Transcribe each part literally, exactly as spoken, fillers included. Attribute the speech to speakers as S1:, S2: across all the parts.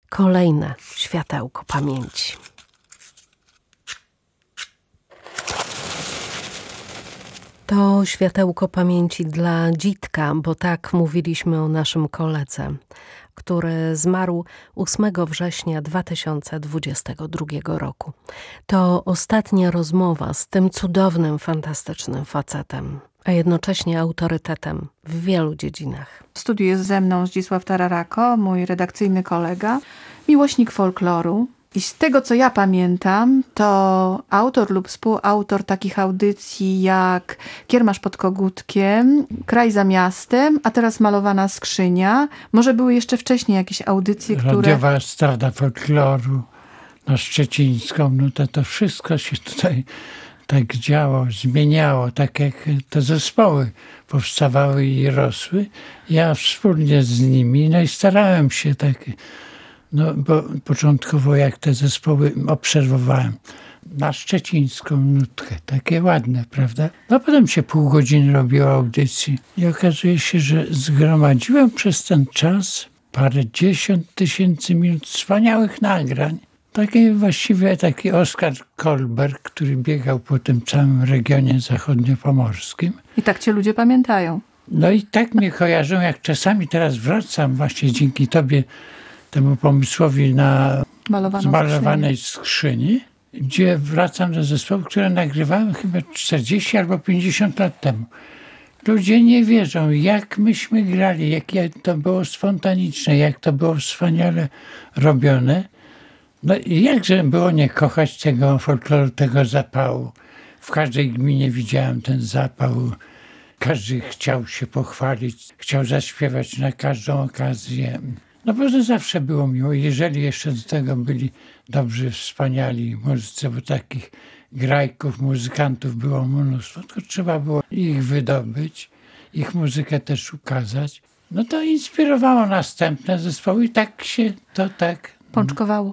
S1: kolejne światełko pamięci. To światełko pamięci dla Dzitka, bo tak mówiliśmy o naszym koledze, który zmarł ósmego września dwa tysiące dwudziestego drugiego roku. To ostatnia rozmowa z tym cudownym, fantastycznym facetem, a jednocześnie autorytetem w wielu dziedzinach.
S2: W studiu jest ze mną Zdzisław Tararako, mój redakcyjny kolega, miłośnik folkloru. I z tego, co ja pamiętam, to autor lub współautor takich audycji jak Kiermasz pod Kogutkiem, Kraj za miastem, a teraz Malowana skrzynia. Może były jeszcze wcześniej jakieś audycje, które...
S3: Radiowa Strada Folkloru na Szczecińską, no to, to wszystko się tutaj tak działo, zmieniało, tak jak te zespoły powstawały i rosły. Ja wspólnie z nimi, no i starałem się tak... No, bo początkowo jak te zespoły obserwowałem, na szczecińską nutkę, takie ładne, prawda? No potem się pół godziny robiło audycji i okazuje się, że zgromadziłem przez ten czas parę dziesiąt tysięcy minut wspaniałych nagrań. Taki właściwie taki Oskar Kolberg, który biegał po tym całym regionie zachodniopomorskim.
S2: I tak cię ludzie pamiętają.
S3: No i tak mnie kojarzą, jak czasami teraz wracam właśnie dzięki tobie, temu pomysłowi na zmalowanej skrzyni, gdzie wracam do zespołu, które nagrywałem chyba czterdzieści albo pięćdziesiąt lat temu. Ludzie nie wierzą, jak myśmy grali, jakie to było spontaniczne, jak to było wspaniale robione. No i jakże było nie kochać tego folkloru, tego zapału. W każdej gminie widziałem ten zapał. Każdy chciał się pochwalić, chciał zaśpiewać na każdą okazję. No bo to zawsze było miło. Jeżeli jeszcze do tego byli dobrzy, wspaniali muzycy, bo takich grajków, muzykantów było mnóstwo, to trzeba było ich wydobyć, ich muzykę też ukazać. No to inspirowało następne zespoły i tak się to tak...
S2: Pączkowało.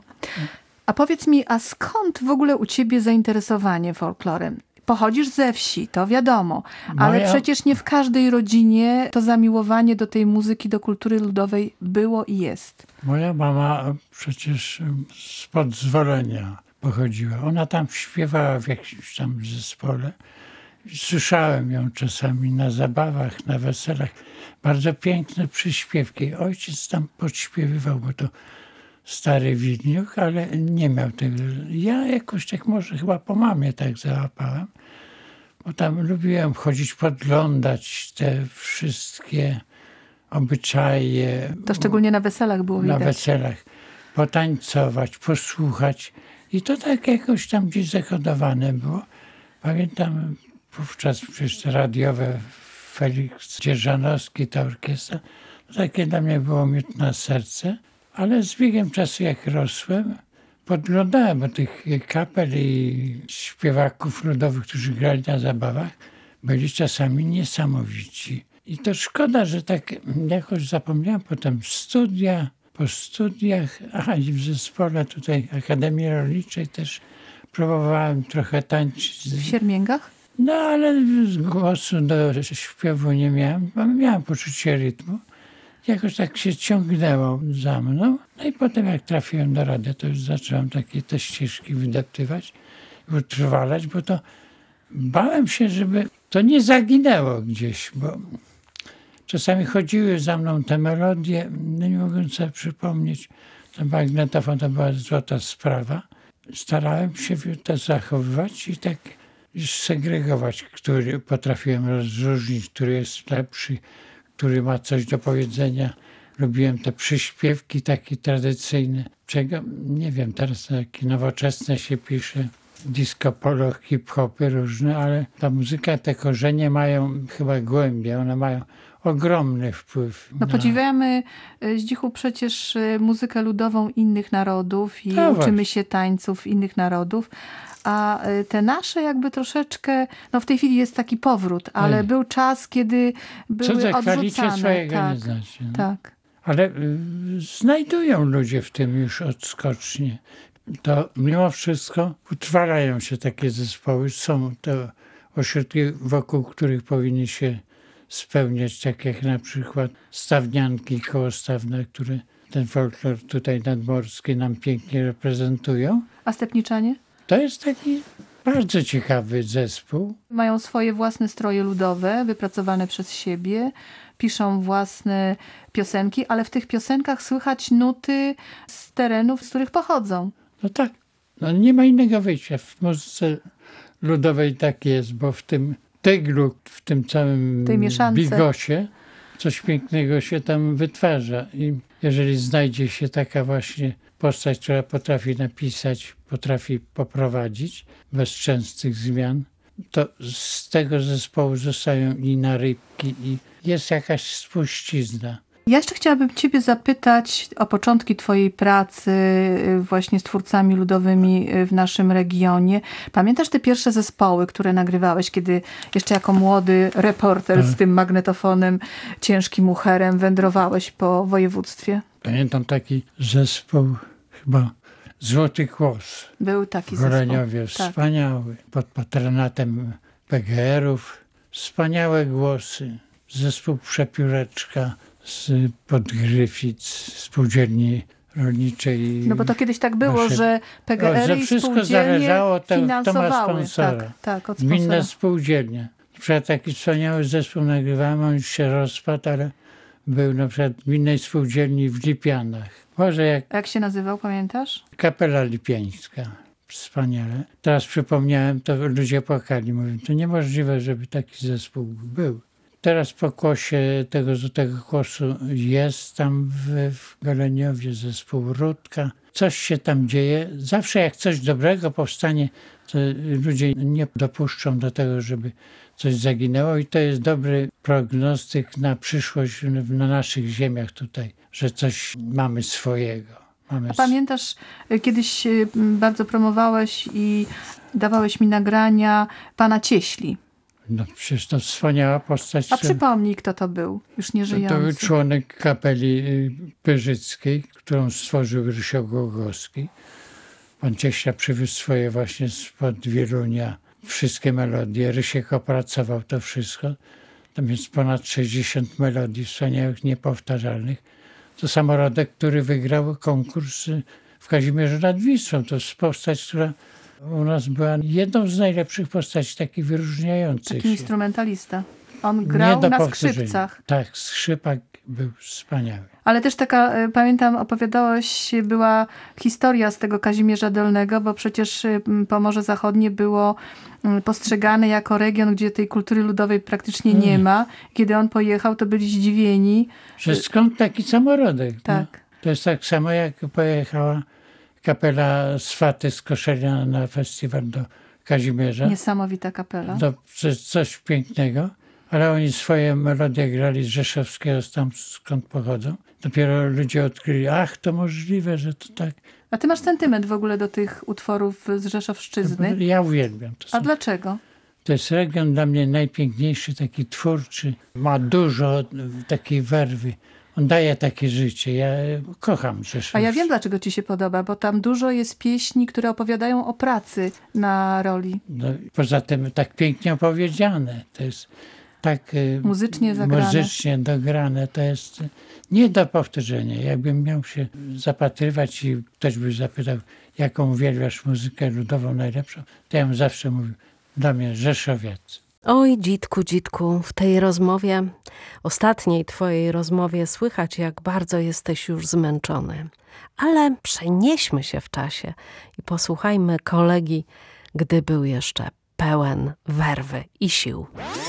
S2: A powiedz mi, a skąd w ogóle u ciebie zainteresowanie folklorem? Pochodzisz ze wsi, to wiadomo, ale
S3: Moja...
S2: przecież nie w każdej rodzinie to zamiłowanie do tej muzyki, do kultury ludowej było i jest.
S3: Moja mama przecież spod Zwolenia pochodziła. Ona tam śpiewała w jakimś tam zespole. Słyszałem ją czasami na zabawach, na weselach. Bardzo piękne przyśpiewki. Ojciec tam podśpiewywał, bo to stary Widniuk, ale nie miał tego. Ja jakoś tak może chyba po mamie tak załapałem, bo tam lubiłem chodzić, podglądać te wszystkie obyczaje.
S2: To szczególnie na weselach było widać.
S3: Na weselach. Potańcować, posłuchać. I to tak jakoś tam gdzieś zakodowane było. Pamiętam wówczas przecież radiowe Feliks Dzierżanowski, ta orkiestra. To takie dla mnie było miód na serce. Ale z biegiem czasu, jak rosłem, podglądałem do tych kapel i śpiewaków ludowych, którzy grali na zabawach, byli czasami niesamowici. I to szkoda, że tak jakoś zapomniałem. Potem studia, po studiach, aha, i w zespole tutaj Akademii Rolniczej też próbowałem trochę tańczyć.
S2: W Siermięgach?
S3: No, ale głosu do śpiewu nie miałem, bo miałem poczucie rytmu. Jakoś tak się ciągnęło za mną. No i potem jak trafiłem do radia, to już zacząłem takie te ścieżki wydeptywać, utrwalać, bo to bałem się, żeby to nie zaginęło gdzieś, bo czasami chodziły za mną te melodie, no nie mogłem sobie przypomnieć. Ten magnetofon to była złota sprawa. Starałem się to zachowywać i tak już segregować, który potrafiłem rozróżnić, który jest lepszy, który ma coś do powiedzenia. Lubiłem te przyśpiewki takie tradycyjne. Czego? Nie wiem, teraz takie nowoczesne się pisze. Disco polo, hip-hopy różne, ale ta muzyka, te korzenie mają chyba głębiej. One mają ogromny wpływ.
S2: No
S3: na...
S2: podziwiamy, Zdzichu, przecież muzykę ludową innych narodów i
S3: no
S2: uczymy
S3: właśnie.
S2: się tańców innych narodów. A te nasze jakby troszeczkę, no w tej chwili jest taki powrót, ale
S3: Ej.
S2: był czas, kiedy były
S3: Cudze
S2: odrzucane.
S3: chwalicie swojego
S2: tak,
S3: nie znacie. No.
S2: tak.
S3: Ale y, znajdują ludzie w tym już odskocznie. To mimo wszystko utrwalają się takie zespoły. Są to ośrodki, wokół których powinni się spełniać, tak jak na przykład Stawnianki kołostawne, które ten folklor tutaj nadmorski nam pięknie reprezentują.
S2: A Stepniczanie?
S3: To jest taki bardzo ciekawy zespół.
S2: Mają swoje własne stroje ludowe, wypracowane przez siebie. Piszą własne piosenki, ale w tych piosenkach słychać nuty z terenów, z których pochodzą.
S3: No tak, no nie ma innego wyjścia. W muzyce ludowej tak jest, bo w tym tyglu, w tym całym bigosie coś pięknego się tam wytwarza. I jeżeli znajdzie się taka właśnie postać, która potrafi napisać, potrafi poprowadzić bez częstych zmian, to z tego zespołu zostają i narybki, i jest jakaś spuścizna.
S2: Ja jeszcze chciałabym ciebie zapytać o początki twojej pracy właśnie z twórcami ludowymi w naszym regionie. Pamiętasz te pierwsze zespoły, które nagrywałeś, kiedy jeszcze jako młody reporter z tym magnetofonem, ciężkim ucherem wędrowałeś po województwie?
S3: Pamiętam taki zespół, chyba Złoty Głos.
S2: Był taki
S3: w Goleniowie,
S2: zespół.
S3: wspaniały, tak. Pod patronatem P G erów. Wspaniałe głosy. Zespół Przepióreczka z Podgryfic, spółdzielni rolniczej.
S2: No bo to kiedyś tak było, nasze, że P G ery
S3: i
S2: spółdzielnie
S3: zależało to,
S2: finansowały.
S3: Kto ma sponsora.
S2: Tak, tak, od
S3: Gminne spółdzielnie. Na przykład taki wspaniały zespół nagrywałem, on już się rozpadł, ale był na przykład w Gminnej Spółdzielni w Lipianach. Może jak...
S2: Jak się nazywał, pamiętasz?
S3: Kapela Lipiańska. Wspaniale. Teraz przypomniałem, to ludzie płakali. Mówią, to niemożliwe, żeby taki zespół był. Teraz po kłosie tego Złotego Głosu jest tam w, w Goleniowie zespół Rudka. Coś się tam dzieje. Zawsze jak coś dobrego powstanie, to ludzie nie dopuszczą do tego, żeby coś zaginęło i to jest dobry prognostyk na przyszłość na naszych ziemiach tutaj, że coś mamy swojego. Mamy...
S2: A pamiętasz, kiedyś bardzo promowałeś i dawałeś mi nagrania pana Cieśli.
S3: No przecież to wspaniała postać.
S2: A przypomnij, kto to był, już nie żyjący.
S3: To był członek kapeli pyrzyckiej, którą stworzył Rysio Głogowski. Pan Cieśla przywiózł swoje właśnie spod Wielunia wszystkie melodie. Rysiek opracował to wszystko. Tam jest ponad sześćdziesiąt melodii wspaniałych, niepowtarzalnych. To Samorodek, który wygrał konkurs w Kazimierzu nad Wisłą. To jest postać, która u nas była jedną z najlepszych postaci, takich wyróżniających
S2: Taki
S3: się.
S2: instrumentalista. On grał na skrzypcach.
S3: Tak, skrzypak był wspaniały.
S2: Ale też taka, pamiętam, opowiadałeś, była historia z tego Kazimierza Dolnego, bo przecież Pomorze Zachodnie było postrzegane jako region, gdzie tej kultury ludowej praktycznie nie hmm. ma. Kiedy on pojechał, to byli zdziwieni.
S3: Że skąd taki Samorodek?
S2: Tak.
S3: No, to jest tak samo, jak pojechała kapela Swaty z Koszenia na festiwal do Kazimierza.
S2: Niesamowita kapela.
S3: To coś pięknego. Ale oni swoje melodie grali z Rzeszowskiego, tam skąd pochodzą. Dopiero ludzie odkryli, ach, to możliwe, że to tak.
S2: A ty masz sentyment w ogóle do tych utworów z Rzeszowszczyzny?
S3: Ja uwielbiam. To
S2: A są... dlaczego?
S3: To jest region dla mnie najpiękniejszy, taki twórczy. Ma dużo takiej werwy. On daje takie życie. Ja kocham Rzeszów.
S2: A ja wiem, dlaczego ci się podoba, bo tam dużo jest pieśni, które opowiadają o pracy na roli.
S3: No, poza tym tak pięknie opowiedziane. To jest tak
S2: muzycznie zagrane.
S3: Muzycznie dograne. To jest nie do powtórzenia. Jakbym miał się zapatrywać i ktoś by zapytał, jaką uwielbiasz muzykę ludową najlepszą, to ja bym zawsze mówił, dla mnie Rzeszowiec.
S1: Oj, Dzitku, Dzitku, w tej rozmowie, ostatniej twojej rozmowie słychać, jak bardzo jesteś już zmęczony. Ale przenieśmy się w czasie i posłuchajmy kolegi, gdy był jeszcze pełen werwy i sił.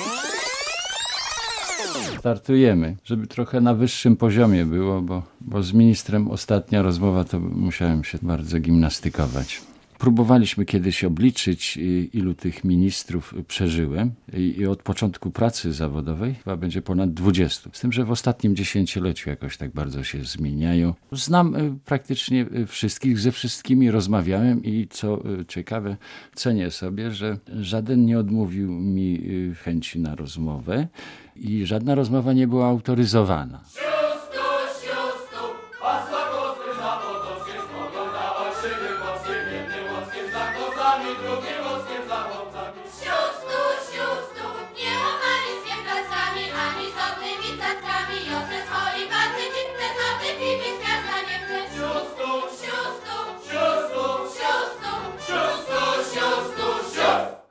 S4: Startujemy, żeby trochę na wyższym poziomie było, bo, bo z ministrem ostatnia rozmowa to musiałem się bardzo gimnastykować. Próbowaliśmy kiedyś obliczyć, ilu tych ministrów przeżyłem i od początku pracy zawodowej chyba będzie ponad dwudziestu. Z tym, że w ostatnim dziesięcioleciu jakoś tak bardzo się zmieniają. Znam praktycznie wszystkich, ze wszystkimi rozmawiałem i co ciekawe, cenię sobie, że żaden nie odmówił mi chęci na rozmowę i żadna rozmowa nie była autoryzowana.
S5: Ani z odnymi cackami, Józef, Oli, Bacy, Dzitte, Zoty, Pipi z miasta.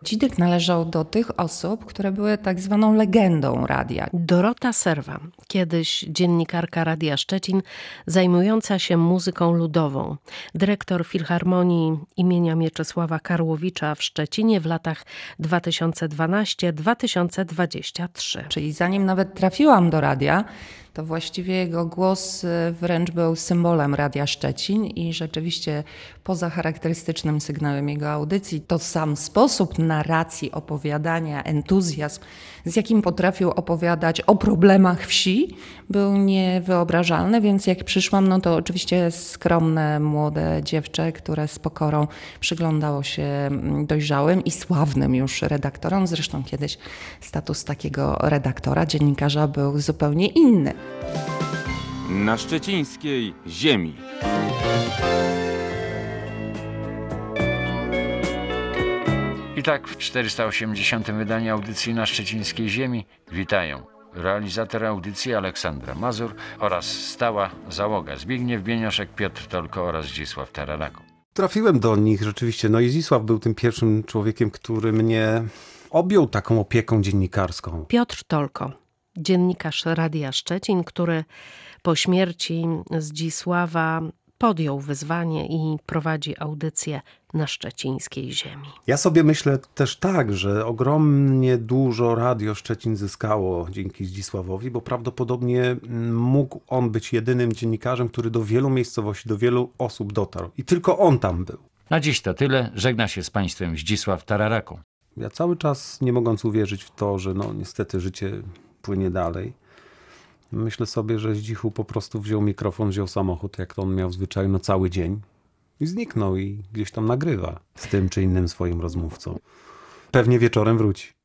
S5: Dzidek należał do tych osób, które były tak zwaną legendą radia.
S1: Dorota Serwa, kiedyś dziennikarka Radia Szczecin, zajmująca się muzyką ludową. Dyrektor Filharmonii imienia Mieczysława Karłowicza w Szczecinie w latach dwa tysiące dwunastym do dwa tysiące dwudziestego trzeciego.
S5: Czyli zanim nawet trafiłam do radia, to właściwie jego głos wręcz był symbolem Radia Szczecin i rzeczywiście poza charakterystycznym sygnałem jego audycji, to sam sposób narracji, opowiadania, entuzjazm, z jakim potrafił opowiadać o problemach wsi, był niewyobrażalny, więc jak przyszłam, no to oczywiście skromne, młode dziewczę, które z pokorą przyglądało się dojrzałym i sławnym już redaktorom. Zresztą kiedyś status takiego redaktora, dziennikarza był zupełnie inny.
S6: Na szczecińskiej ziemi.
S4: I tak w czterysta osiemdziesiątym wydaniu audycji Na szczecińskiej ziemi witają realizator audycji Aleksandra Mazur oraz stała załoga Zbigniew Bienioszek, Piotr Tolko oraz Zdzisław Tararako.
S7: Trafiłem do nich rzeczywiście, no i Zdzisław był tym pierwszym człowiekiem, który mnie objął taką opieką dziennikarską.
S1: Piotr Tolko, dziennikarz Radia Szczecin, który po śmierci Zdzisława podjął wyzwanie i prowadzi audycję Na szczecińskiej ziemi.
S7: Ja sobie myślę też tak, że ogromnie dużo Radio Szczecin zyskało dzięki Zdzisławowi, bo prawdopodobnie mógł on być jedynym dziennikarzem, który do wielu miejscowości, do wielu osób dotarł. I tylko on tam był.
S4: Na dziś to tyle. Żegna się z Państwem Zdzisław Tararako.
S7: Ja cały czas nie mogąc uwierzyć w to, że no niestety życie płynie dalej. Myślę sobie, że Zdzichu po prostu wziął mikrofon, wziął samochód, jak to on miał w zwyczaju, na cały dzień i zniknął i gdzieś tam nagrywa z tym czy innym swoim rozmówcą. Pewnie wieczorem wróci.